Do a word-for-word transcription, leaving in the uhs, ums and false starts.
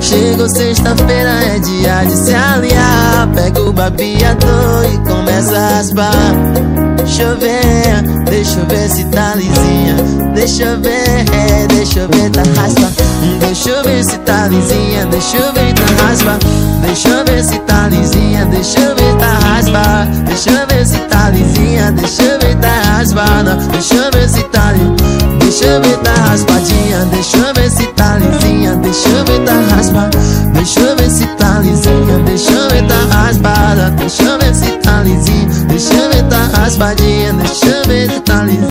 Chegou sexta-feira, é dia de se alinhar. Pega o babeador e começa a raspar. Deixa eu ver, deixa eu ver se tá lisinha. Deixa eu ver, é, deixa eu ver, tá raspa. Deixa eu ver se tá lisinha. Deixa eu ver, tá raspa. Deixa eu ver se tá lisinha. Deixa eu ver, tá raspa. Deixa eu ver se tá lisinha. Deixa eu ver, tá raspada. Deixa eu ver se tá lisinha. Deixa eu ver, tá raspadinha. Deixa eu ver se tá lisinha. Deixa eu ver, tá raspa. Deixa eu ver se tá lisinha. Deixa eu ver, tá raspada. Deixa eu ver se tá lisinha. Deixa eu ver, tá raspadinha. Deixa eu ver se tá lisinha.